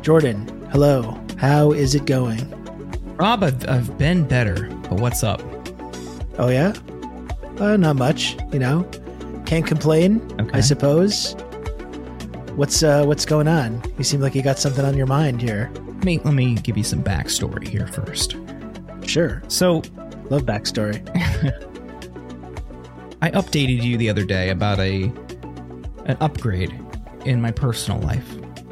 Jordan, hello. How is it going? Rob, I've been better, but what's up? Oh, yeah? Not much, Can't complain, Okay. I suppose. What's going on? You seem like you got something on your mind here. Let me give you some backstory here first. Sure. So, Love backstory. I updated you the other day about an upgrade in my personal life.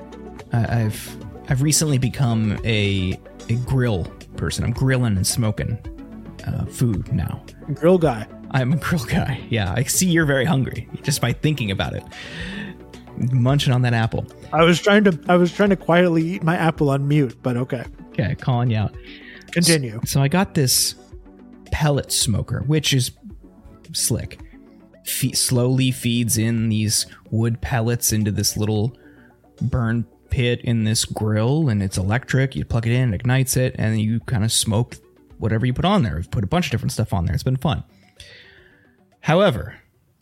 I've recently become a grill person. I'm grilling and smoking food now. Grill guy. I'm a grill guy. Yeah, I see you're very hungry just by thinking about it. Munching on that apple. I was trying to quietly eat my apple on mute, but okay. Okay, calling you out. Continue. So I got this pellet smoker, which is slick. Slowly feeds in these wood pellets into this little burn pit in this grill, and it's electric. You plug it in, it ignites it, and you kind of smoke whatever you put on there. We've put a bunch of different stuff on there. It's been fun. However,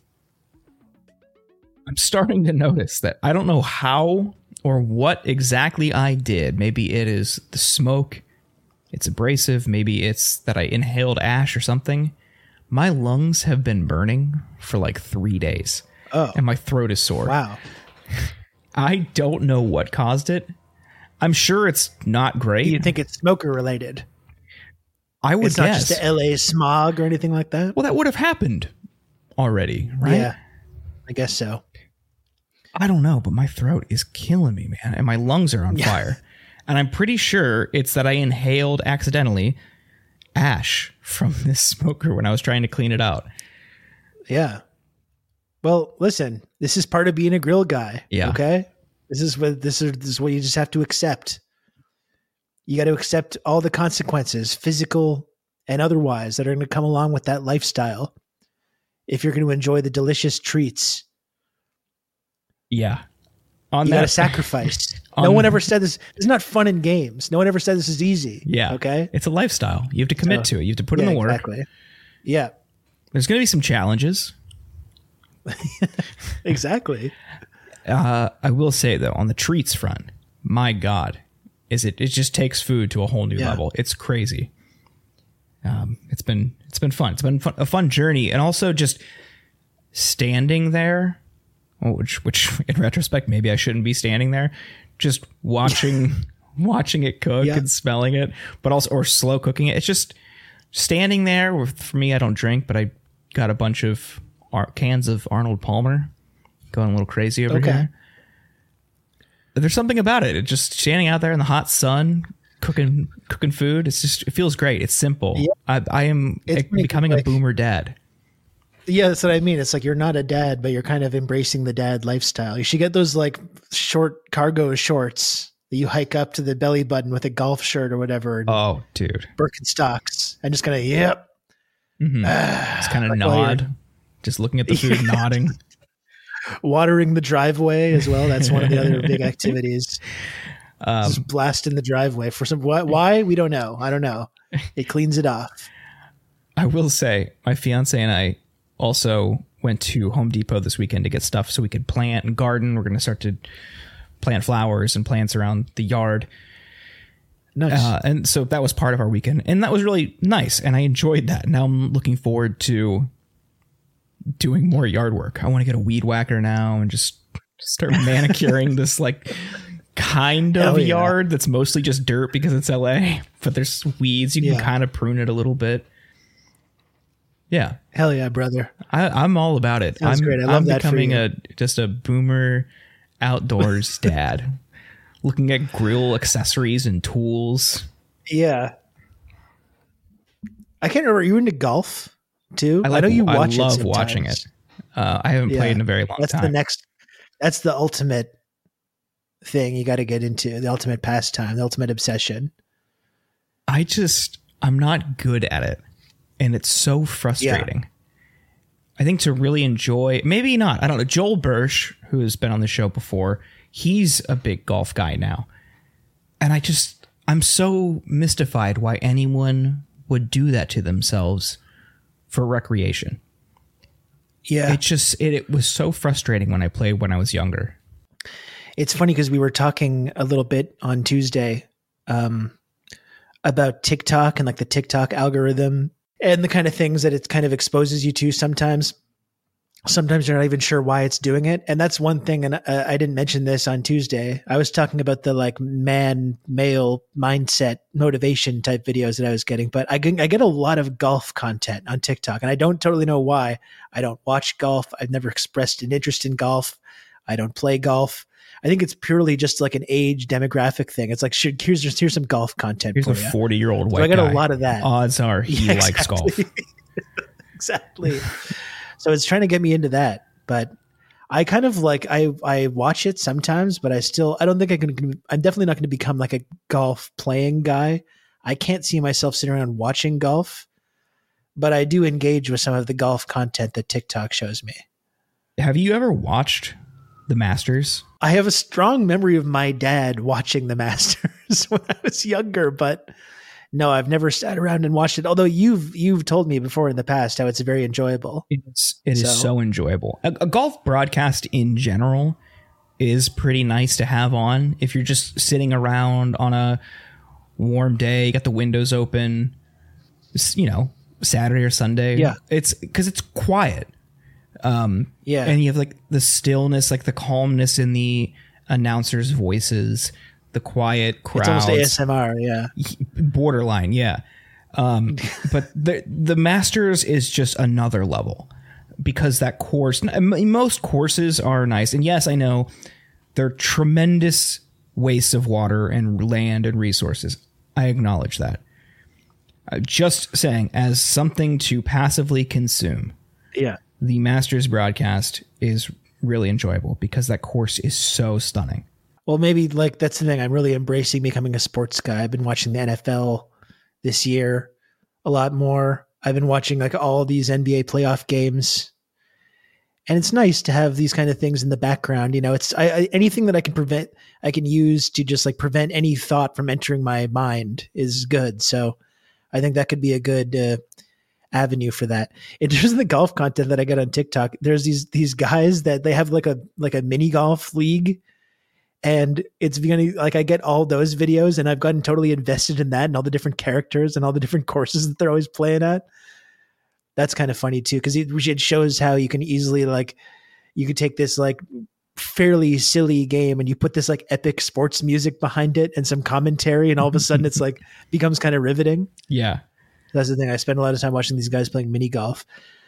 I'm starting to notice that I don't know how or what exactly I did. Maybe it is the smoke. It's abrasive. Maybe it's that I inhaled ash or something. My lungs have been burning for like 3 days. Oh. And my throat is sore. Wow. I don't know what caused it. I'm sure it's not great. Do you think it's smoker related? I would It's guess. not just the LA smog or anything like that? Well, that would have happened already, right? Yeah. I guess so. I don't know, but my throat is killing me, man. And my lungs are on fire. And I'm pretty sure it's that I inhaled accidentally ash from this smoker when I was trying to clean it out. Yeah. Well, listen, this is part of being a grill guy. Yeah. Okay. This is what you just have to accept. You got to accept all the consequences, physical and otherwise, that are going to come along with that lifestyle if you're going to enjoy the delicious treats. Yeah. You got to sacrifice. No one ever said this. It's not fun and games. No one ever said this is easy. Yeah. Okay. It's a lifestyle. You have to commit to it. You have to put in the work. Exactly. Yeah. There's going to be some challenges. Exactly. I will say though, on the treats front, my God, it just takes food to a whole new level. It's crazy. It's been fun. It's been a fun journey, and also just standing there, which in retrospect maybe I shouldn't be standing there, just watching it cook and smelling it, but also or slow cooking it. It's just standing there. For me, I don't drink, but I got a bunch of cans of Arnold Palmer, going a little crazy over here. There's something about it. It's just standing out there in the hot sun, cooking food. It feels great. It's simple. Yeah. I am becoming a boomer dad. Yeah, that's what I mean. It's like you're not a dad, but you're kind of embracing the dad lifestyle. You should get those like short cargo shorts that you hike up to the belly button with a golf shirt or whatever. Oh, dude. Birkenstocks. And just kind of, yep. Mm-hmm. Just kind of nod. Just looking at the food, nodding. Watering the driveway as well. That's one of the other big activities. Just blasting the driveway for some why we don't know. I don't know. It cleans it off. I will say my fiance and I also went to Home Depot this weekend to get stuff so we could plant and garden. We're going to start to plant flowers and plants around the yard. Nice. And so that was part of our weekend, and that was really nice. And I enjoyed that. Now I'm looking forward to doing more yard work. I want to get a weed whacker now and just start manicuring this like kind of yard that's mostly just dirt because it's LA, but there's weeds. You can kind of prune it a little bit. Yeah. Hell yeah, brother. I'm all about it. Sounds great. I love that for becoming you. just a boomer outdoors dad, looking at grill accessories and tools. Yeah. I can't remember. Are you into golf too? I know you watch it. I love watching it. I haven't played in a very long time. That's the ultimate thing you got to get into, the ultimate pastime, the ultimate obsession. I'm not good at it. And it's so frustrating. Yeah. I think to really enjoy, maybe not, I don't know. Joel Birch, who has been on the show before, he's a big golf guy now. And I'm so mystified why anyone would do that to themselves for recreation. Yeah. It was so frustrating when I played when I was younger. It's funny because we were talking a little bit on Tuesday about TikTok and like the TikTok algorithm and the kind of things that it kind of exposes you to sometimes. Sometimes you're not even sure why it's doing it. And that's one thing. And I didn't mention this on Tuesday. I was talking about the like male mindset motivation type videos that I was getting, but I get a lot of golf content on TikTok, and I don't totally know why. I don't watch golf. I've never expressed an interest in golf. I don't play golf. I think it's purely just like an age demographic thing. It's like, here's some golf content. Here's for a 40-year-old white guy. I got a lot of that. Odds are he likes golf. Exactly. So it's trying to get me into that, but I kind of like, I watch it sometimes, but I don't think I'm definitely not going to become like a golf playing guy. I can't see myself sitting around watching golf, but I do engage with some of the golf content that TikTok shows me. Have you ever watched the Masters? I have a strong memory of my dad watching the Masters when I was younger, but no, I've never sat around and watched it. Although you've told me before in the past how it's very enjoyable. It is so enjoyable. A golf broadcast in general is pretty nice to have on if you're just sitting around on a warm day, you got the windows open, Saturday or Sunday. Yeah. It's because it's quiet. And you have like the stillness, like the calmness in the announcers' voices, the quiet crowds. It's almost ASMR, yeah. Borderline, yeah. But the Masters is just another level because that course, most courses are nice. And yes, I know they're tremendous wastes of water and land and resources. I acknowledge that. Just saying, as something to passively consume. Yeah. The Masters broadcast is really enjoyable because that course is so stunning. Well, maybe like that's the thing. I'm really embracing becoming a sports guy. I've been watching the NFL this year a lot more. I've been watching like all these NBA playoff games, and it's nice to have these kind of things in the background. It's anything that I can use to just like prevent any thought from entering my mind is good. So I think that could be a good avenue for that. In terms of the golf content that I get on TikTok, there's these guys that they have like a mini golf league. And it's beginning, like I get all those videos and I've gotten totally invested in that and all the different characters and all the different courses that they're always playing at. That's kind of funny too, because it shows how you can easily you could take this like fairly silly game and you put this like epic sports music behind it and some commentary, and all of a sudden it's like becomes kind of riveting. Yeah. That's the thing. I spend a lot of time watching these guys playing mini golf.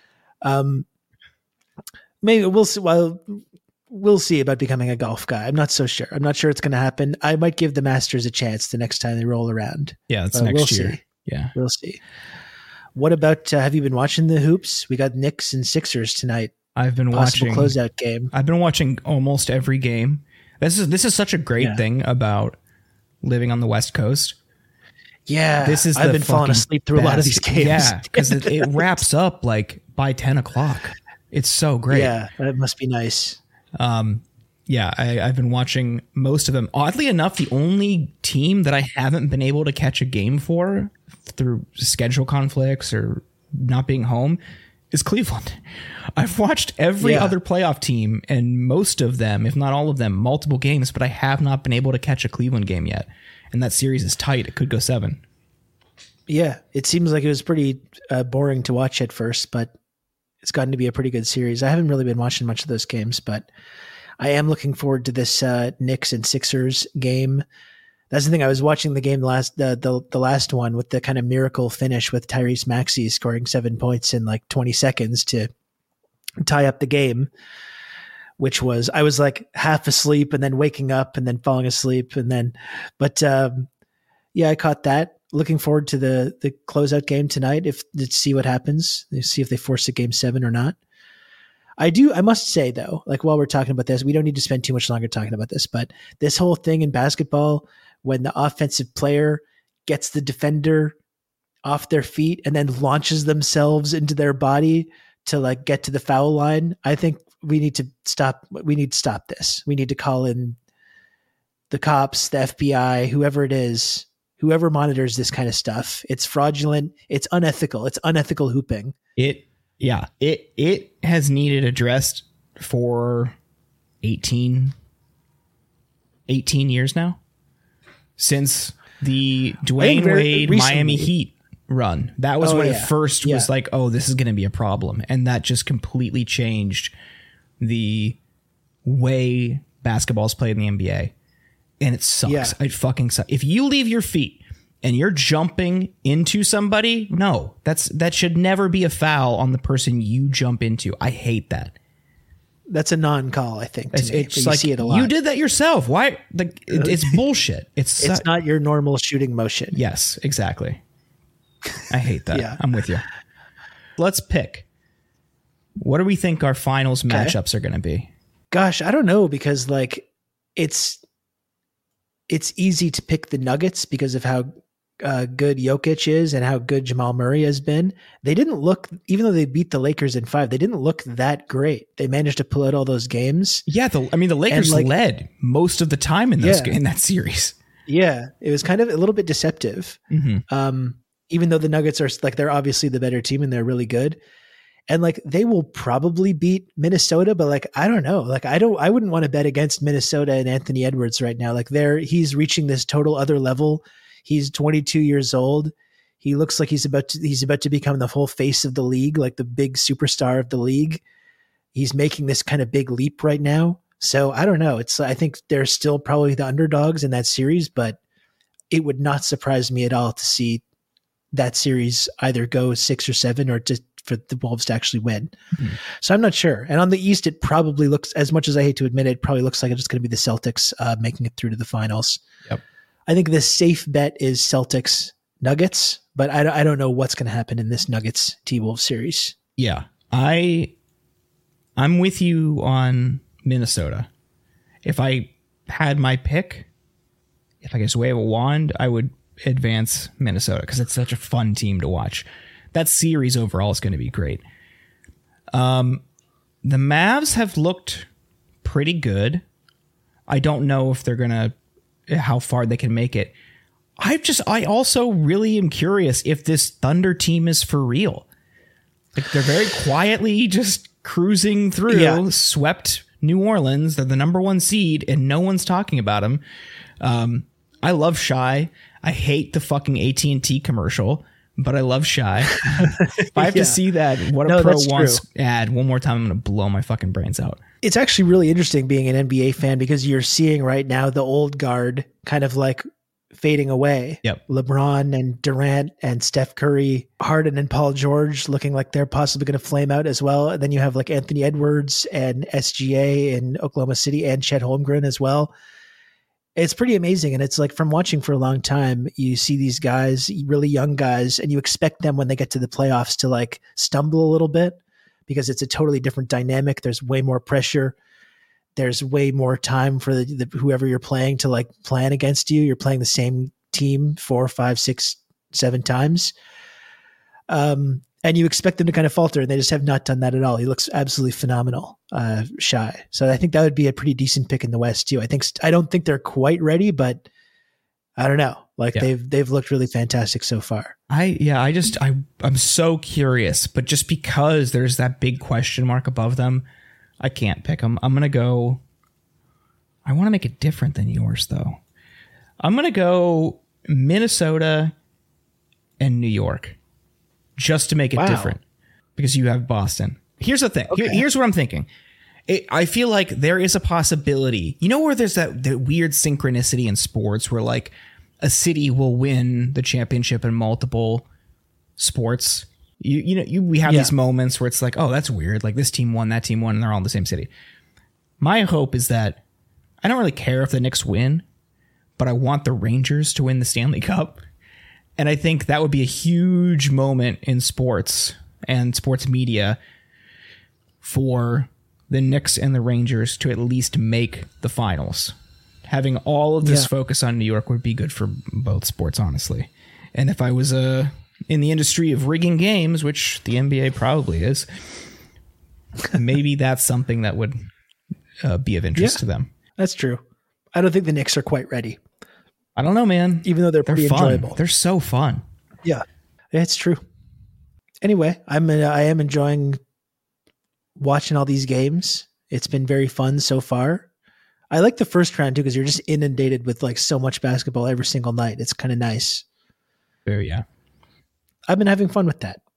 Maybe we'll see. Well, we'll see about becoming a golf guy. I'm not so sure. I'm not sure it's going to happen. I might give the Masters a chance the next time they roll around. Yeah, that's next year. See. Yeah, we'll see. What about, have you been watching the hoops? We got Knicks and Sixers tonight. I've been watching closeout game. I've been watching almost every game. This is such a great thing about living on the West Coast. Yeah, I've been falling asleep through a lot of these games. Yeah, because it wraps up like by 10 o'clock. It's so great. Yeah, that must be nice. I've been watching most of them. Oddly enough, the only team that I haven't been able to catch a game for through schedule conflicts or not being home is Cleveland. I've watched every other playoff team and most of them, if not all of them, multiple games, but I have not been able to catch a Cleveland game yet. And that series is tight. It could go 7. Yeah, it seems like it was pretty boring to watch at first, but it's gotten to be a pretty good series. I haven't really been watching much of those games, but I am looking forward to this Knicks and Sixers game. That's the thing. I was watching the game the last one with the kind of miracle finish with Tyrese Maxey scoring 7 points in like 20 seconds to tie up the game, which was, I was like half asleep and then waking up and then falling asleep I caught that. Looking forward to the closeout game tonight to see what happens, see if they force a game 7 or not. I must say though, like while we're talking about this, we don't need to spend too much longer talking about this, but this whole thing in basketball, when the offensive player gets the defender off their feet and then launches themselves into their body to like get to the foul line, I think we need to stop this. We need to call in the cops, the FBI, whoever it is, whoever monitors this kind of stuff. It's fraudulent. It's unethical. It's unethical hooping. It has needed addressed for 18 18 years now since the Dwayne Wade Miami Heat run. That was when it first was like, oh, this is going to be a problem. And that just completely changed the way basketball's played in the NBA. And it sucks. Yeah. It fucking sucks. If you leave your feet and you're jumping into somebody, no, that should never be a foul on the person you jump into. I hate that. That's a non-call, I think. It's like, see it a lot. You did that yourself. Why? It's bullshit. It's not your normal shooting motion. Yes, exactly. I hate that. Yeah. I'm with you. Let's pick. What do we think our finals matchups are going to be? Gosh, I don't know, because like it's easy to pick the Nuggets because of how good Jokic is and how good Jamal Murray has been. They didn't look, even though they beat the Lakers in 5, they didn't look that great. They managed to pull out all those games. Yeah, the Lakers led most of the time in in that series. Yeah, it was kind of a little bit deceptive. Mm-hmm. Even though the Nuggets are like, they're obviously the better team and they're really good. And like, they will probably beat Minnesota, but like, I don't know. Like, I wouldn't want to bet against Minnesota and Anthony Edwards right now. Like he's reaching this total other level. He's 22 years old. He looks like he's about to become the whole face of the league, like the big superstar of the league. He's making this kind of big leap right now. So I don't know. I think they're still probably the underdogs in that series, but it would not surprise me at all to see that series either go 6 or 7 or for the Wolves to actually win. Mm-hmm. So I'm not sure. And on the East, it probably looks, as much as I hate to admit it, probably looks like it's going to be the Celtics making it through to the finals. Yep. I think the safe bet is Celtics Nuggets, but I don't know what's going to happen in this Nuggets T-Wolves series. Yeah. I'm with you on Minnesota. If I had my pick, if I could just wave a wand, I would advance Minnesota because it's such a fun team to watch. That series overall is going to be great. The Mavs have looked pretty good. I don't know if they're going to, how far they can make it. I also really am curious if this Thunder team is for real. Like, they're very quietly just cruising through, swept New Orleans. They're the number 1 seed and no one's talking about them. I love Shai. I hate the fucking AT&T commercial, but I love Shai. If I have to see that, what a pro wants ad one more time, I'm going to blow my fucking brains out. It's actually really interesting being an NBA fan because you're seeing right now the old guard kind of like fading away. Yep. LeBron and Durant and Steph Curry, Harden and Paul George looking like they're possibly going to flame out as well. And then you have like Anthony Edwards and SGA in Oklahoma City and Chet Holmgren as well. It's pretty amazing. And it's like, from watching for a long time, you see these guys, really young guys, and you expect them when they get to the playoffs to like stumble a little bit because it's a totally different dynamic. There's way more pressure. There's way more time for the whoever you're playing to like plan against you. You're playing the same team 4, 5, 6, 7 times. And you expect them to kind of falter, and they just have not done that at all. He looks absolutely phenomenal, Shai. So I think that would be a pretty decent pick in the West too. I don't think they're quite ready, but I don't know. Like they've looked really fantastic so far. I'm so curious, but just because there's that big question mark above them, I can't pick them. I'm going to go, I want to make it different than yours though. I'm going to go Minnesota and New York just to make it different because you have Boston. Here's the thing. Okay. Here's what I'm thinking. I feel like there is a possibility, where there's that weird synchronicity in sports where like a city will win the championship in multiple sports. We have these moments where it's like, oh, that's weird. Like this team won, that team won, and they're all in the same city. My hope is that I don't really care if the Knicks win, but I want the Rangers to win the Stanley Cup. And I think that would be a huge moment in sports and sports media for the Knicks and the Rangers to at least make the finals. Having all of this focus on New York would be good for both sports, honestly. And if I was in the industry of rigging games, which the NBA probably is, maybe that's something that would be of interest to them. That's true. I don't think the Knicks are quite ready. I don't know, man. Even though they're pretty fun. enjoyable. They're so fun. Yeah, it's true. Anyway, I am enjoying watching all these games. It's been very fun so far. I like the first round too because you're just inundated with like so much basketball every single night. It's kind of nice. Very, yeah. I've been having fun with that.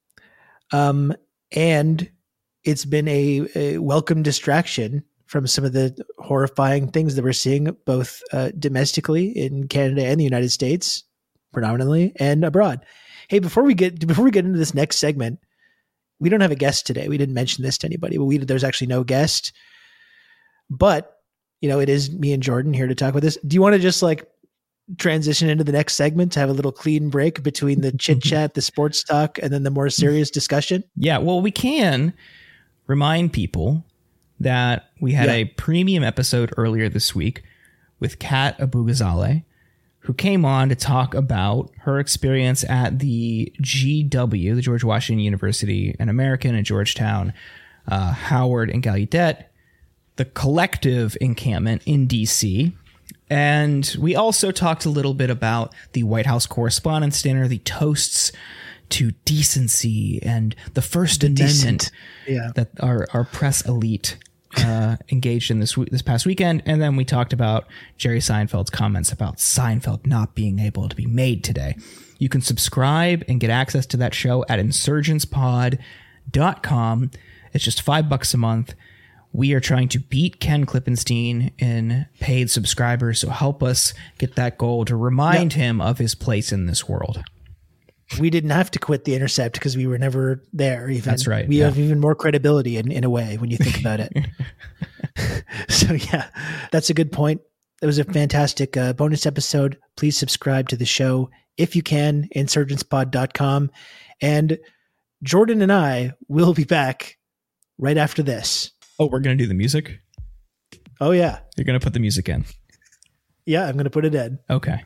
And it's been a welcome distraction from some of the horrifying things that we're seeing both domestically in Canada and the United States, predominantly, and abroad. Hey, before we get into this next segment, we don't have a guest today. We didn't mention this to anybody, but there's actually no guest. But it is me and Jordan here to talk about this. Do you want to just like transition into the next segment to have a little clean break between the chit chat, the sports talk, and then the more serious discussion? Yeah, well, we can remind people that we had a premium episode earlier this week with Kat Abu-Ghazaleh, who came on to talk about her experience at the GW, the George Washington University, an American in Georgetown, Howard, and Gallaudet, the collective encampment in D.C., and we also talked a little bit about the White House Correspondents' Dinner, the toasts to decency and the First Amendment that our press elite engaged in this past weekend. And then we talked about Jerry Seinfeld's comments about Seinfeld not being able to be made today. You can subscribe and get access to that show at insurgencepod.com. It's just $5 a month. We are trying to beat Ken Klippenstein in paid subscribers, so help us get that goal to remind him of his place in this world. We didn't have to quit The Intercept because we were never there. Even. That's right. We have even more credibility in a way when you think about it. So yeah, that's a good point. It was a fantastic bonus episode. Please subscribe to the show if you can, insurgencepod.com. And Jordan and I will be back right after this. Oh, we're going to do the music? Oh, yeah. You're going to put the music in? Yeah, I'm going to put it in. Okay.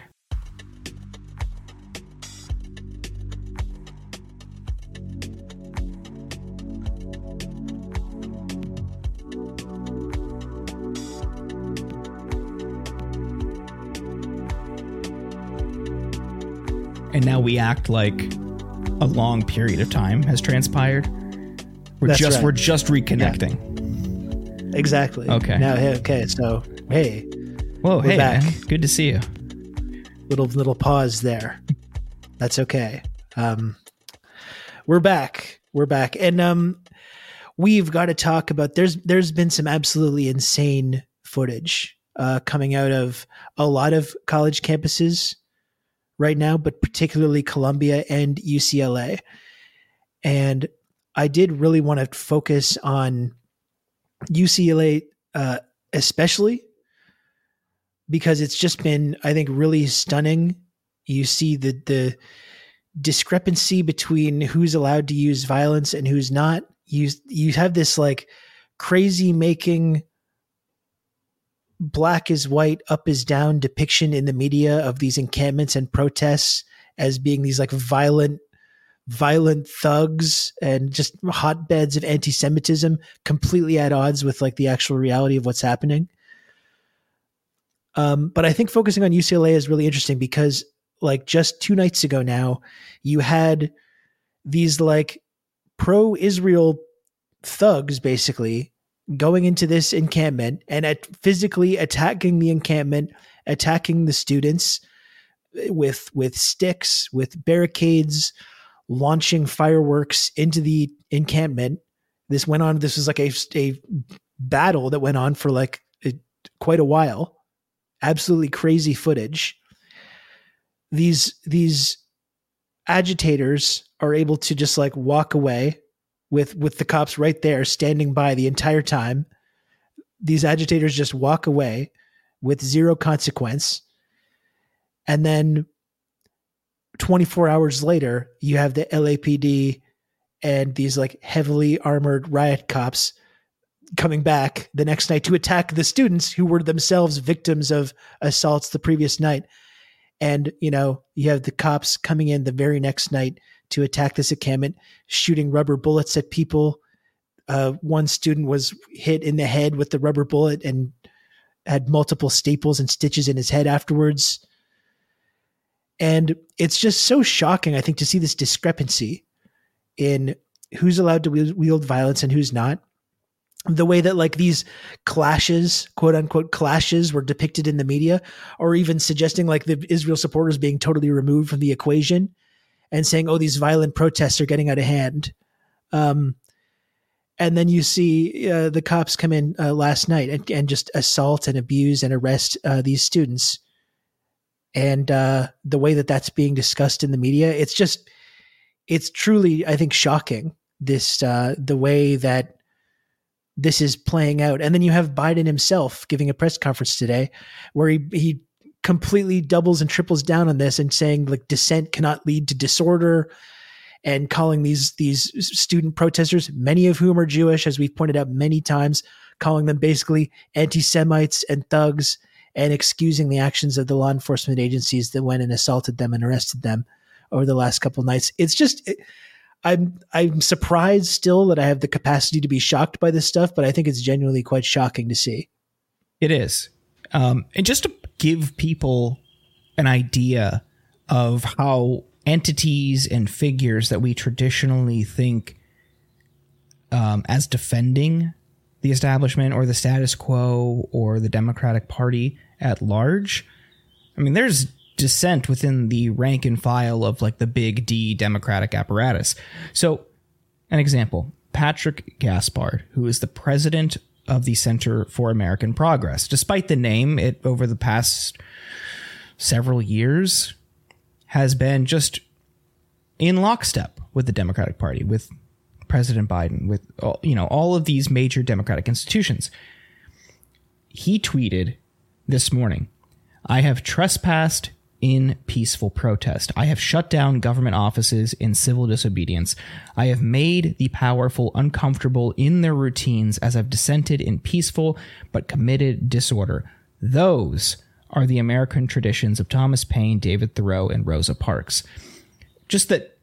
And now we act like a long period of time has transpired. We're just reconnecting. Yeah. Exactly. Okay. Now, okay. So, hey. Whoa, hey, back. Man. Good to see you. Little pause there. That's okay. We're back. And we've got to talk about. There's been some absolutely insane footage coming out of a lot of college campuses right now, but particularly Columbia and UCLA. And I did really want to focus on UCLA, especially because it's just been, I think, really stunning. You see the discrepancy between who's allowed to use violence and who's not. You have this like crazy making black is white, up is down depiction in the media of these encampments and protests as being these like violent thugs and just hotbeds of anti-Semitism, completely at odds with like the actual reality of what's happening. But I think focusing on UCLA is really interesting because like just 2 nights ago now, you had these like pro-Israel thugs basically going into this encampment and physically attacking the encampment, attacking the students with sticks, with barricades, launching fireworks into the encampment. This was like a battle that went on for like quite a while. Absolutely crazy footage. These agitators are able to just like walk away with the cops right there standing by the entire time. These agitators just walk away with zero consequence. And then 24 hours later, you have the LAPD and these like heavily armored riot cops coming back the next night to attack the students who were themselves victims of assaults the previous night. And, you have the cops coming in the very next night to attack this encampment, shooting rubber bullets at people. One student was hit in the head with the rubber bullet and had multiple staples and stitches in his head afterwards. And it's just so shocking, I think, to see this discrepancy in who's allowed to wield violence and who's not. the way that like these clashes, quote unquote clashes, were depicted in the media, or even suggesting like the Israel supporters being totally removed from the equation and saying, oh, these violent protests are getting out of hand. And then you see the cops come in last night and just assault and abuse and arrest these students. And the way that that's being discussed in the media, it's truly, I think, shocking, the way that this is playing out. And then you have Biden himself giving a press conference today where he completely doubles and triples down on this and saying like dissent cannot lead to disorder, and calling these student protesters, many of whom are Jewish, as we've pointed out many times, calling them basically anti-Semites and thugs, and excusing the actions of the law enforcement agencies that went and assaulted them and arrested them over the last couple of nights. It's just, I'm surprised still that I have the capacity to be shocked by this stuff, but I think it's genuinely quite shocking to see. It is. And just to give people an idea of how entities and figures that we traditionally think as defending the establishment or the status quo or the Democratic Party at large. I mean, there's dissent within the rank and file of like the big D Democratic apparatus. So an example, Patrick Gaspard, who is the president of the Center for American Progress. Despite the name, it over the past several years has been just in lockstep with the Democratic Party, with President Biden, with all of these major Democratic institutions. He tweeted this morning, "I have trespassed in peaceful protest. I have shut down government offices in civil disobedience. I have made the powerful uncomfortable in their routines as I've dissented in peaceful but committed disorder. Those are the American traditions of Thomas Paine, David Thoreau, and Rosa Parks." Just that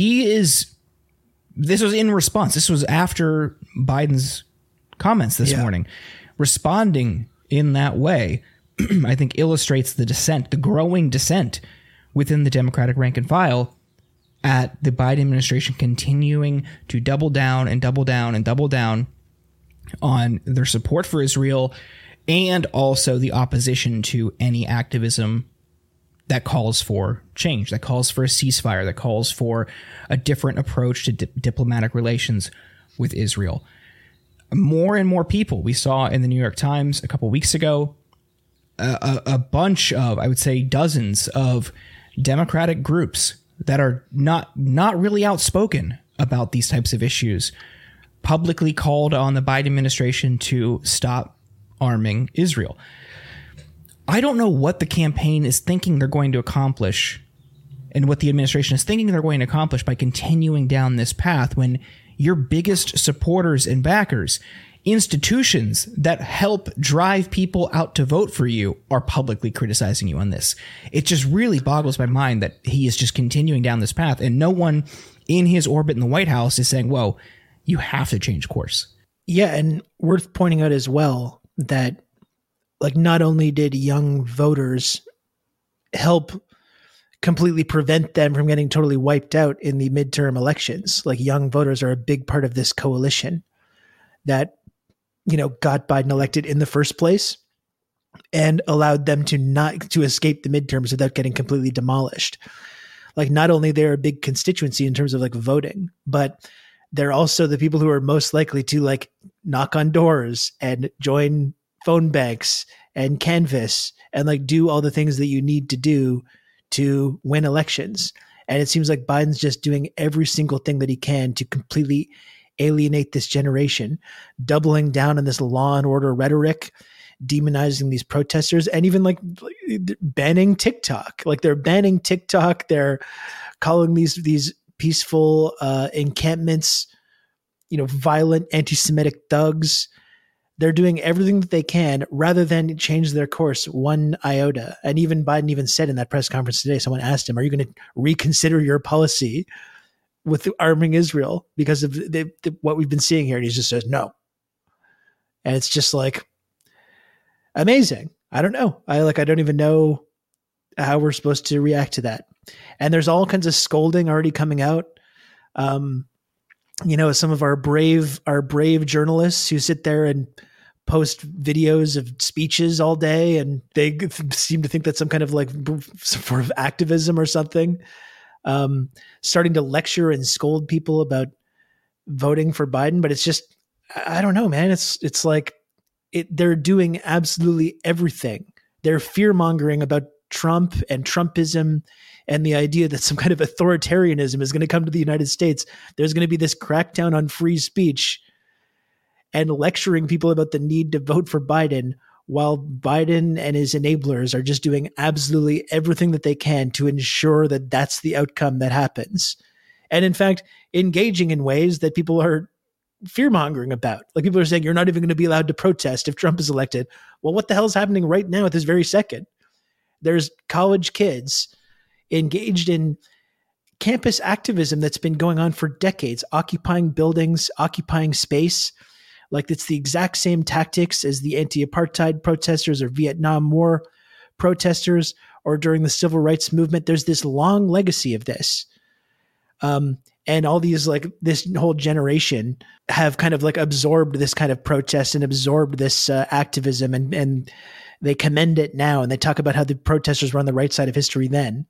this was in response. This was after Biden's comments this morning. Responding in that way, I think, illustrates the dissent, the growing dissent within the Democratic rank and file at the Biden administration continuing to double down and double down and double down on their support for Israel, and also the opposition to any activism that calls for change, that calls for a ceasefire, that calls for a different approach to diplomatic relations with Israel. More and more people, we saw in the New York Times a couple weeks ago, a bunch of, I would say dozens of Democratic groups that are not really outspoken about these types of issues, publicly called on the Biden administration to stop arming Israel. I don't know what the campaign is thinking they're going to accomplish and what the administration is thinking they're going to accomplish by continuing down this path when your biggest supporters and backers, institutions that help drive people out to vote for you, are publicly criticizing you on this. It just really boggles my mind that he is just continuing down this path and no one in his orbit in the White House is saying, whoa, you have to change course. Yeah, and worth pointing out as well that like not only did young voters help completely prevent them from getting totally wiped out in the midterm elections, like young voters are a big part of this coalition that, got Biden elected in the first place and allowed them to escape the midterms without getting completely demolished. Like not only they're a big constituency in terms of like voting, but they're also the people who are most likely to like knock on doors and join phone banks and canvass and like do all the things that you need to do to win elections. And it seems like Biden's just doing every single thing that he can to completely alienate this generation, doubling down on this law and order rhetoric, demonizing these protesters, and even like banning TikTok. Like they're banning TikTok. They're calling these peaceful encampments, violent anti-Semitic thugs. They're doing everything that they can rather than change their course one iota. And even Biden even said in that press conference today, someone asked him, are you going to reconsider your policy with arming Israel because of what we've been seeing here? And he just says, no. And it's just like amazing. I don't know. I don't even know how we're supposed to react to that. And there's all kinds of scolding already coming out. some of our brave journalists who sit there and post videos of speeches all day, and they seem to think that's some kind of like some form of activism or something. Starting to lecture and scold people about voting for Biden, but it's just, I don't know, man. It's like they're doing absolutely everything. They're fear mongering about Trump and Trumpism and the idea that some kind of authoritarianism is going to come to the United States. There's going to be this crackdown on free speech, and lecturing people about the need to vote for Biden, while Biden and his enablers are just doing absolutely everything that they can to ensure that that's the outcome that happens. And in fact, engaging in ways that people are fear-mongering about. Like, people are saying, you're not even going to be allowed to protest if Trump is elected. Well, what the hell is happening right now at this very second? There's college kids engaged in campus activism that's been going on for decades, occupying buildings, occupying space. Like, it's the exact same tactics as the anti-apartheid protesters or Vietnam War protesters or during the civil rights movement. There's this long legacy of this. And all these, like, this whole generation have kind of like absorbed this kind of protest and absorbed this activism, and they commend it now. And they talk about how the protesters were on the right side of history then.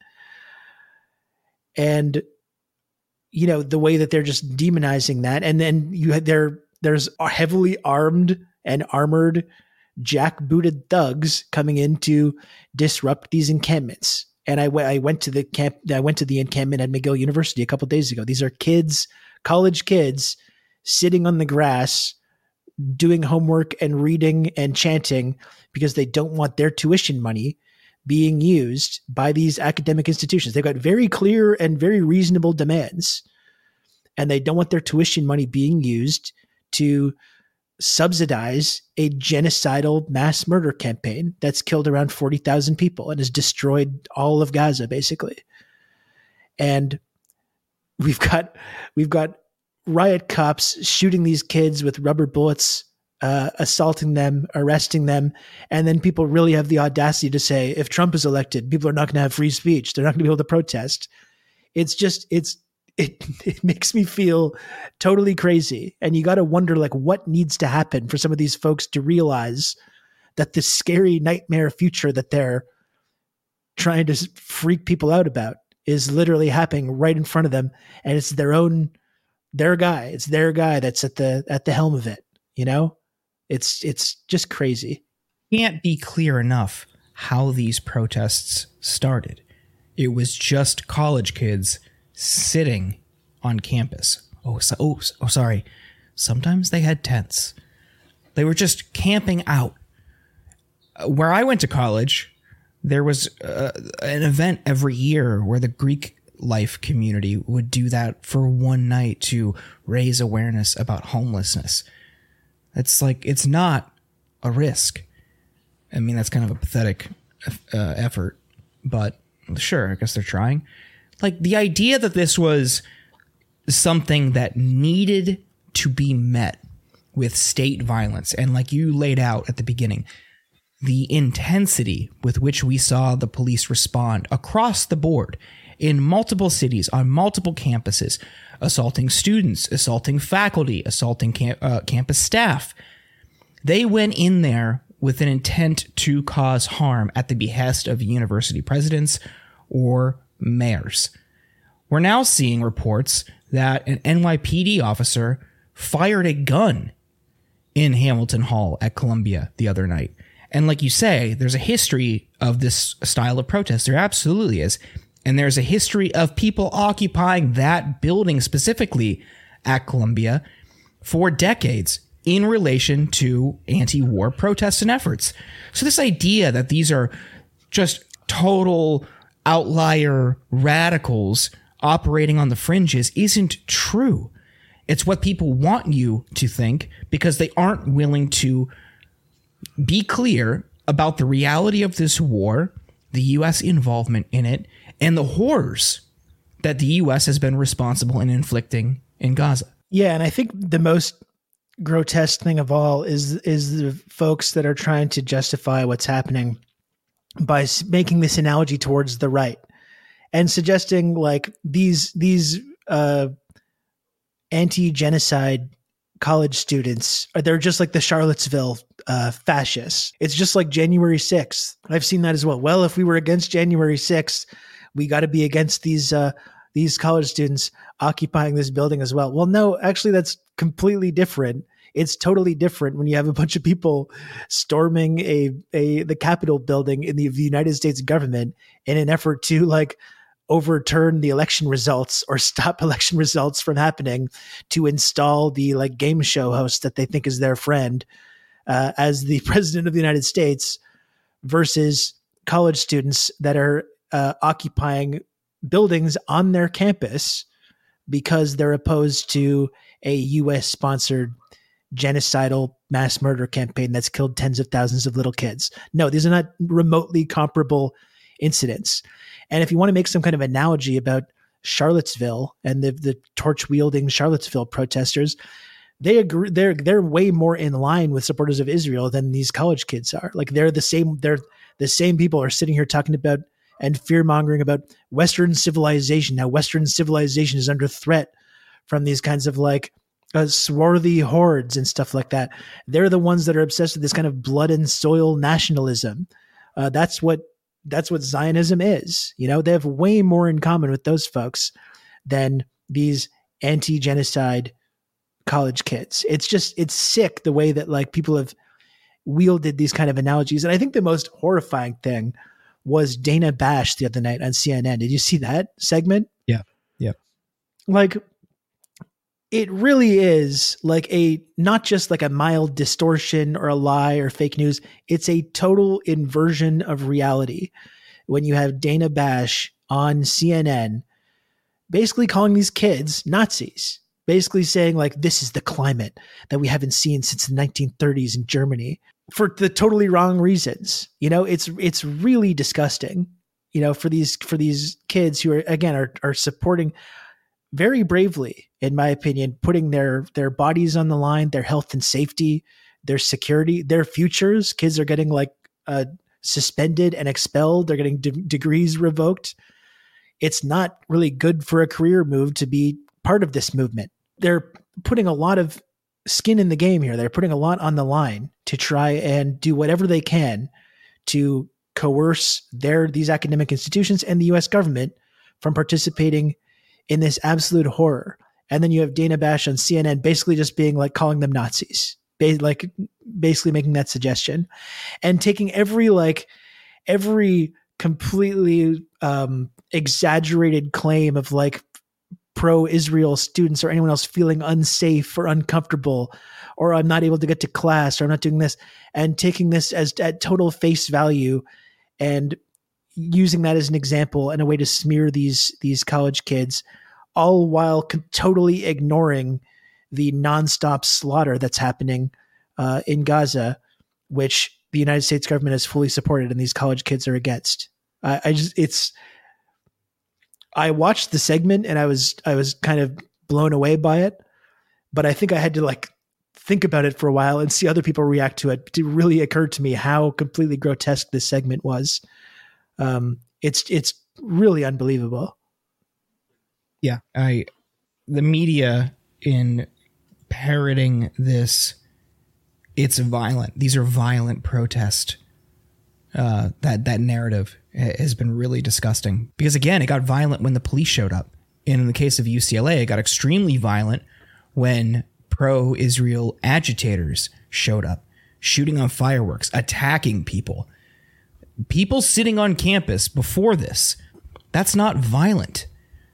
And, the way that they're just demonizing that. And then there's heavily armed and armored, jackbooted thugs coming in to disrupt these encampments. And I went to the encampment at McGill University a couple of days ago. These are kids, college kids, sitting on the grass, doing homework and reading and chanting because they don't want their tuition money being used by these academic institutions. They've got very clear and very reasonable demands, and they don't want their tuition money being used to subsidize a genocidal mass murder campaign that's killed around 40,000 people and has destroyed all of Gaza, basically. And we've got riot cops shooting these kids with rubber bullets, assaulting them, arresting them. And then people really have the audacity to say, if Trump is elected, people are not going to have free speech. They're not going to be able to protest. It makes me feel totally crazy. And you got to wonder, like, what needs to happen for some of these folks to realize that this scary nightmare future that they're trying to freak people out about is literally happening right in front of them. And it's their guy. It's their guy that's at the helm of it. It's just crazy. Can't be clear enough how these protests started. It was just college kids sitting on campus. Sorry. Sometimes they had tents. They were just camping out. Where I went to college, there was an event every year where the Greek life community would do that for one night to raise awareness about homelessness. It's like, it's not a risk. I mean, that's kind of a pathetic effort, but sure, I guess they're trying. Like, the idea that this was something that needed to be met with state violence, and like you laid out at the beginning, the intensity with which we saw the police respond across the board in multiple cities, on multiple campuses, assaulting students, assaulting faculty, assaulting campus staff. They went in there with an intent to cause harm at the behest of university presidents or mayors. We're now seeing reports that an NYPD officer fired a gun in Hamilton Hall at Columbia the other night. And like you say, there's a history of this style of protest. There absolutely is. And there's a history of people occupying that building specifically at Columbia for decades in relation to anti-war protests and efforts. So this idea that these are just total outlier radicals operating on the fringes isn't true. It's what people want you to think because they aren't willing to be clear about the reality of this war, the U.S. involvement in it, and the horrors that the U.S. has been responsible in inflicting in Gaza. Yeah, and I think the most grotesque thing of all is the folks that are trying to justify what's happening by making this analogy towards the right and suggesting like these anti-genocide college students. They're just like the Charlottesville fascists. It's just like January 6th. I've seen that as well. Well, if we were against January 6th, we got to be against these college students occupying this building as well. Well, no, actually, that's completely different. It's totally different when you have a bunch of people storming the Capitol building in the United States government in an effort to like overturn the election results or stop election results from happening, to install the like game show host that they think is their friend as the president of the United States, versus college students that are occupying buildings on their campus because they're opposed to a U.S. sponsored genocidal mass murder campaign that's killed tens of thousands of little kids. No, these are not remotely comparable incidents. And if you want to make some kind of analogy about Charlottesville and the torch wielding Charlottesville protesters, they agree, they're way more in line with supporters of Israel than these college kids are. Like they're the same people are sitting here talking about and fear mongering about Western civilization. Now Western civilization is under threat from these kinds of like swarthy hordes and stuff like that. They're the ones that are obsessed with this kind of blood and soil nationalism. That's what Zionism is. You know, they have way more in common with those folks than these anti-genocide college kids. It's sick the way that like people have wielded these kind of analogies. And I think the most horrifying thing was Dana Bash the other night on CNN. Did you see that segment? Yeah. Yeah. Like, it really is like not just like a mild distortion or a lie or fake news. It's a total inversion of reality when you have Dana Bash on CNN basically calling these kids Nazis, basically saying like, this is the climate that we haven't seen since the 1930s in Germany, for the totally wrong reasons. You know, it's really disgusting, you know, for these kids who are, again, are supporting very bravely, in my opinion, putting their bodies on the line, their health and safety, their security, their futures. Kids are getting like suspended and expelled. They're getting degrees revoked. It's not really good for a career move to be part of this movement. They're putting a lot of skin in the game here. They're putting a lot on the line to try and do whatever they can to coerce these academic institutions and the U.S. government from participating in this absolute horror. And then you have Dana Bash on CNN basically just being like calling them Nazis, basically making that suggestion and taking every completely exaggerated claim of like pro-Israel students or anyone else feeling unsafe or uncomfortable, or I'm not able to get to class, or I'm not doing this, and taking this as at total face value and using that as an example and a way to smear these college kids, all while totally ignoring the nonstop slaughter that's happening in Gaza, which the United States government has fully supported and these college kids are against. I watched the segment and I was kind of blown away by it, but I think I had to like think about it for a while and see other people react to it. It really occurred to me how completely grotesque this segment was. It's really unbelievable. Yeah. The media in parroting this, it's violent. These are violent protests. That narrative has been really disgusting because again, it got violent when the police showed up. And in the case of UCLA, it got extremely violent when pro-Israel agitators showed up, shooting on fireworks, attacking people. People sitting on campus before this, that's not violent.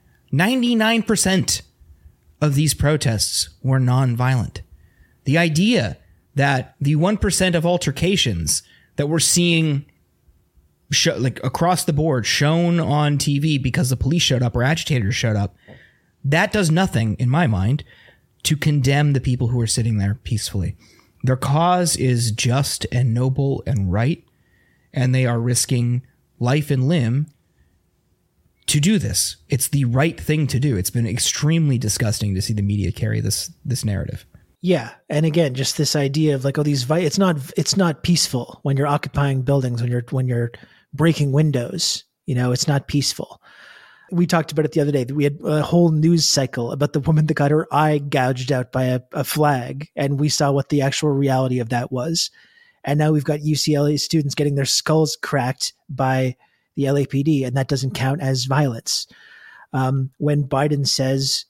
99% of these protests were non-violent. The idea that the 1% of altercations that we're seeing like across the board shown on TV because the police showed up or agitators showed up, that does nothing, in my mind, to condemn the people who are sitting there peacefully. Their cause is just and noble and right, and they are risking life and limb to do this. It's the right thing to do. It's been extremely disgusting to see the media carry this narrative. Yeah, and again, just this idea of like, oh, it's not peaceful when you're occupying buildings, when you're breaking windows. You know, it's not peaceful. We talked about it the other day. We had a whole news cycle about the woman that got her eye gouged out by a flag. And we saw what the actual reality of that was. And now we've got UCLA students getting their skulls cracked by the LAPD, and that doesn't count as violence. When Biden says,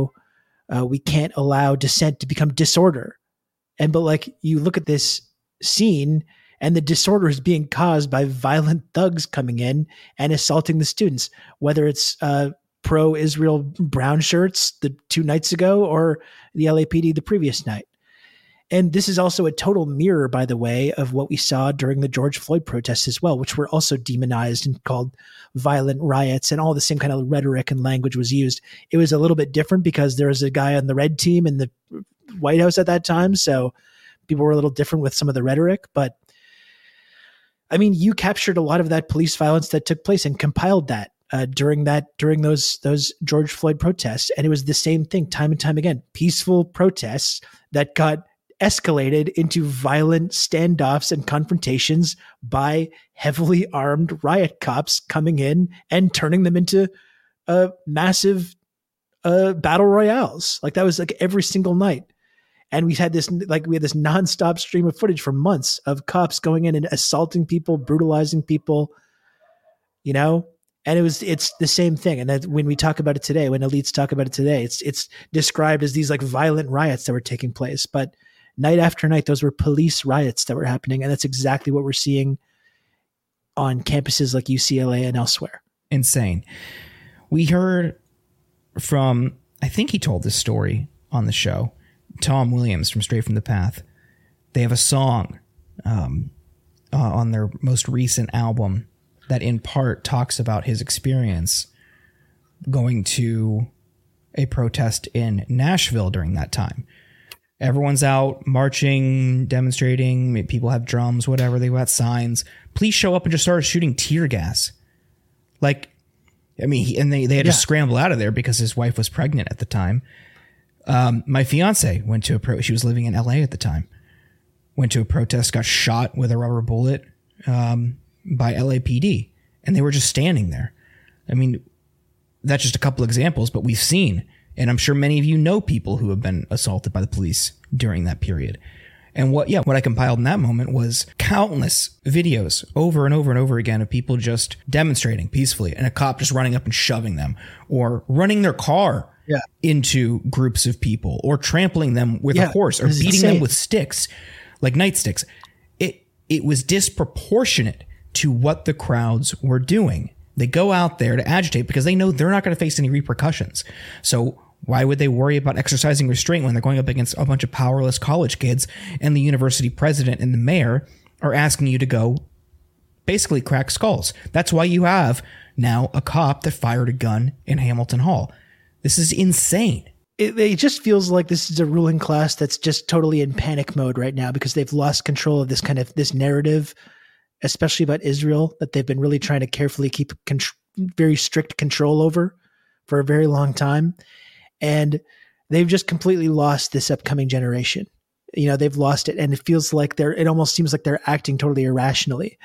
we can't allow dissent to become disorder. But like, you look at this scene and the disorder is being caused by violent thugs coming in and assaulting the students, whether it's pro-Israel brown shirts the 2 nights ago or the LAPD the previous night. And this is also a total mirror, by the way, of what we saw during the George Floyd protests as well, which were also demonized and called violent riots, and all the same kind of rhetoric and language was used. It was a little bit different because there was a guy on the red team in the White House at that time. So people were a little different with some of the rhetoric. But I mean, you captured a lot of that police violence that took place and compiled that during those George Floyd protests. And it was the same thing time and time again, peaceful protests that got escalated into violent standoffs and confrontations by heavily armed riot cops coming in and turning them into massive battle royales. Like, that was like every single night. And we had this nonstop stream of footage for months of cops going in and assaulting people, brutalizing people, and it's the same thing. And when we talk about it today, when elites talk about it today, it's described as these like violent riots that were taking place. But night after night, those were police riots that were happening. And that's exactly what we're seeing on campuses like UCLA and elsewhere. Insane. We heard from, I think he told this story on the show, Tom Williams from Straight from the Path. They have a song on their most recent album that in part talks about his experience going to a protest in Nashville during that time. Everyone's out marching, demonstrating. People have drums, whatever. They've got signs. Police show up and just started shooting tear gas. Like, I mean, they had to scramble out of there because his wife was pregnant at the time. My fiance went to she was living in LA at the time, went to a protest, got shot with a rubber bullet by LAPD, and they were just standing there. I mean, that's just a couple examples, but we've seen, and I'm sure many of you know people who have been assaulted by the police during that period. And what I compiled in that moment was countless videos over and over and over again of people just demonstrating peacefully and a cop just running up and shoving them, or running their car into groups of people, or trampling them with a horse, or beating them with sticks, like nightsticks. It was disproportionate to what the crowds were doing. They go out there to agitate because they know they're not going to face any repercussions. So why would they worry about exercising restraint when they're going up against a bunch of powerless college kids, and the university president and the mayor are asking you to go basically crack skulls? That's why you have now a cop that fired a gun in Hamilton Hall. This is insane. It just feels like this is a ruling class that's just totally in panic mode right now because they've lost control of this narrative, especially about Israel, that they've been really trying to carefully keep very strict control over for a very long time. And they've just completely lost this upcoming generation. They've lost it. And it feels like it almost seems like they're acting totally irrationally,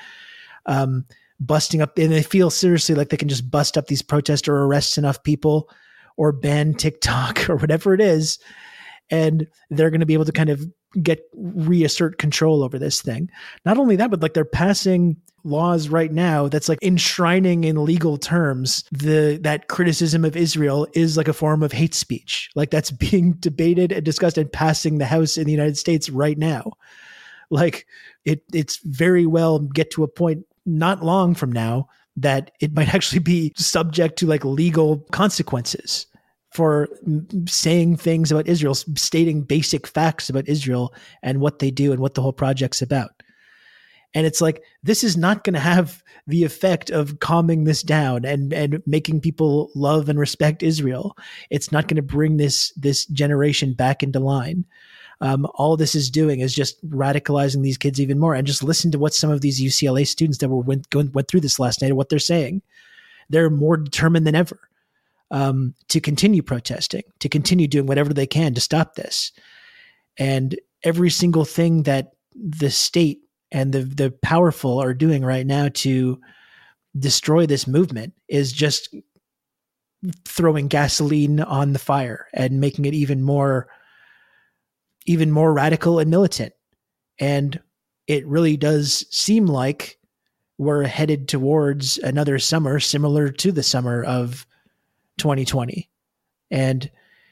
busting up. And they feel seriously like they can just bust up these protests or arrest enough people or ban TikTok or whatever it is. And they're going to be able to kind of reassert control over this thing. Not only that, but like they're passing laws right now that's like enshrining in legal terms that criticism of Israel is like a form of hate speech. Like, that's being debated and discussed and passing the House in the United States right now. Like, it's very well get to a point not long from now that it might actually be subject to like legal consequences for saying things about Israel, stating basic facts about Israel and what they do and what the whole project's about. And it's like, this is not going to have the effect of calming this down and making people love and respect Israel. It's not going to bring this generation back into line. All this is doing is just radicalizing these kids even more. And just listen to what some of these UCLA students that went through this last night and what they're saying. They're more determined than ever to continue protesting, to continue doing whatever they can to stop this. And every single thing that the state and the powerful are doing right now to destroy this movement is just throwing gasoline on the fire and making it even more radical and militant. And it really does seem like we're headed towards another summer similar to the summer of 2020. And,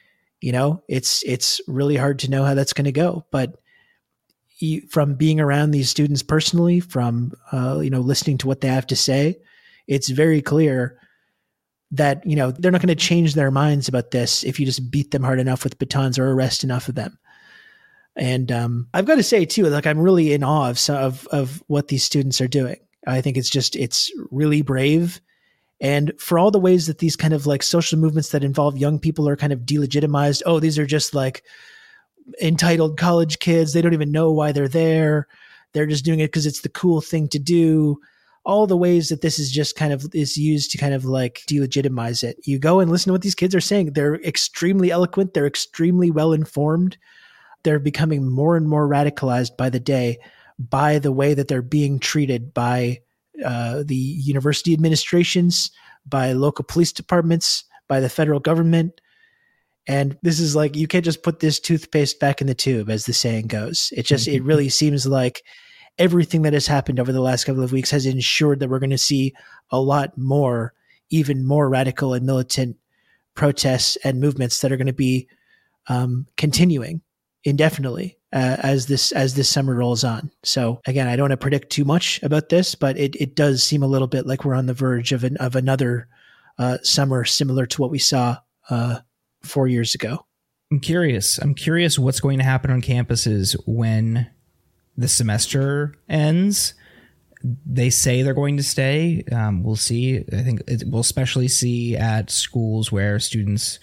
it's really hard to know how that's going to go. But from being around these students personally, from, listening to what they have to say, it's very clear that, they're not going to change their minds about this if you just beat them hard enough with batons or arrest enough of them. And I've got to say too, like I'm really in awe of what these students are doing. I think it's really brave. And for all the ways that these kind of like social movements that involve young people are kind of delegitimized. Oh, these are just like entitled college kids. They don't even know why they're there. They're just doing it because it's the cool thing to do. All the ways that this is just kind of is used to kind of like delegitimize it. You go and listen to what these kids are saying. They're extremely eloquent. They're extremely well informed. They're becoming more and more radicalized by the day by the way that they're being treated by the university administrations, by local police departments, by the federal government. And this is like, you can't just put this toothpaste back in the tube, as the saying goes. It really seems like everything that has happened over the last couple of weeks has ensured that we're going to see a lot more, even more radical and militant protests and movements that are going to be continuing indefinitely as this summer rolls on. So again, I don't want to predict too much about this, but it does seem a little bit like we're on the verge of another summer similar to what we saw 4 years ago. I'm curious what's going to happen on campuses when the semester ends. They say they're going to stay. We'll see. I think we'll especially see at schools where students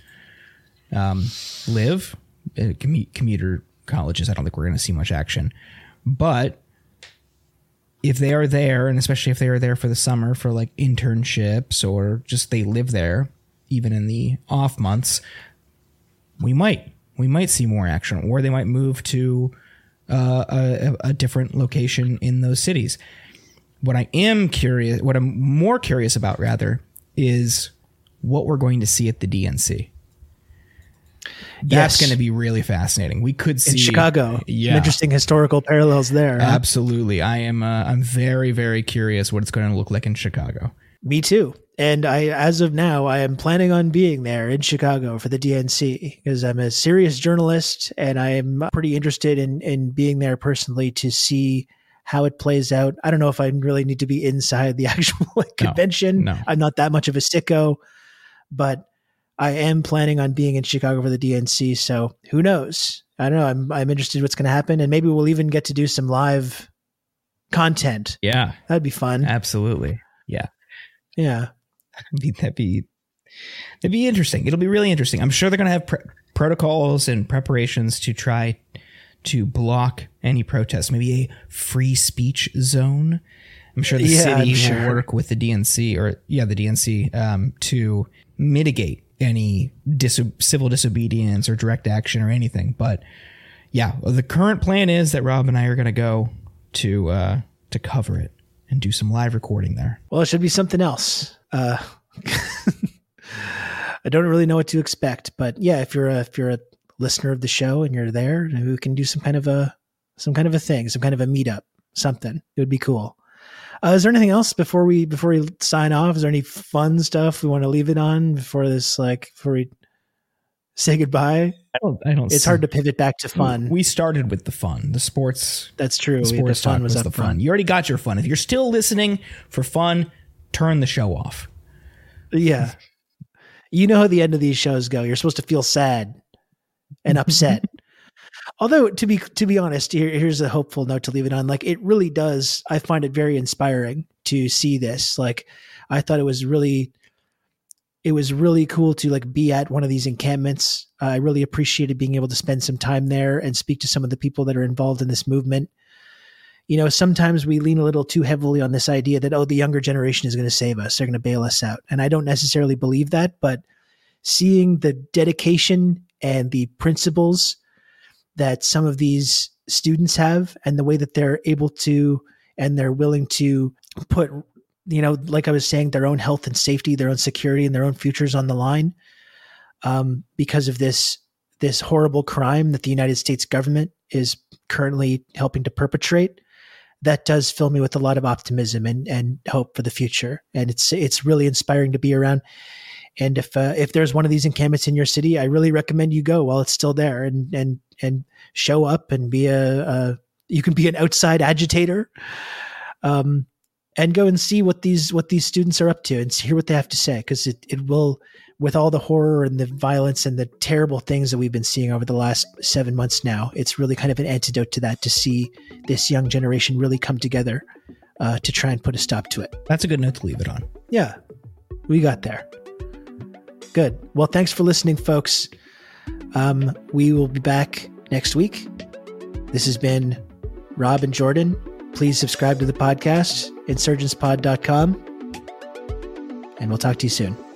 live. Commuter colleges, I don't think we're going to see much action. But if they are there, and especially if they are there for the summer for like internships or just they live there, even in the off months, we might see more action, or they might move to a different location in those cities. What I'm more curious about rather is what we're going to see at the DNC. That's going to be really fascinating. We could see in Chicago. Some interesting historical parallels there. Absolutely. I'm very, very curious what it's going to look like in Chicago. Me too. And as of now, I am planning on being there in Chicago for the DNC because I'm a serious journalist and I am pretty interested in being there personally to see how it plays out. I don't know if I really need to be inside the actual convention. No. I'm not that much of a sicko, but I am planning on being in Chicago for the DNC. So who knows? I don't know. I'm interested in what's going to happen, and maybe we'll even get to do some live content. Yeah, that'd be fun. Absolutely. Yeah. That'd be interesting. It'll be really interesting. I'm sure they're going to have protocols and preparations to try to block any protests. Maybe a free speech zone. I'm sure the city will work with the DNC to mitigate any civil disobedience or direct action or anything. But yeah, the current plan is that Rob and I are going to go to cover it and do some live recording there. Well, it should be something else. I don't really know what to expect, but yeah, if you're a listener of the show and you're there, we can do some kind of a thing, some kind of a meetup, something. It would be cool. Is there anything else before we sign off? Is there any fun stuff we want to leave it on before we say goodbye? I don't. It's hard to pivot back to fun. We started with the fun, the sports. That's true. The sports fun was the fun. You already got your fun. If you're still listening for fun, turn the show off. Yeah. You know how the end of these shows go. You're supposed to feel sad and upset. Although to be honest, here's a hopeful note to leave it on. Like it really does. I find it very inspiring to see this. Like I thought it was really cool to like be at one of these encampments. I really appreciated being able to spend some time there and speak to some of the people that are involved in this movement. You know, sometimes we lean a little too heavily on this idea that, the younger generation is going to save us. They're going to bail us out. And I don't necessarily believe that, but seeing the dedication and the principles that some of these students have and the way that they're able to, and they're willing to put like I was saying, their own health and safety, their own security, and their own futures on the line because of this horrible crime that the United States government is currently helping to perpetrate. That does fill me with a lot of optimism and hope for the future. And it's really inspiring to be around. And if there's one of these encampments in your city, I really recommend you go while it's still there and show up and be you can be an outside agitator, and go and see what these students are up to and hear what they have to say. Cause it will, with all the horror and the violence and the terrible things that we've been seeing over the last 7 months now, it's really kind of an antidote to that, to see this young generation really come together to try and put a stop to it. That's a good note to leave it on. Yeah, we got there. Good. Well, thanks for listening, folks. We will be back next week. This has been Rob and Jordan. Please subscribe to the podcast, insurgencepod.com, and we'll talk to you soon.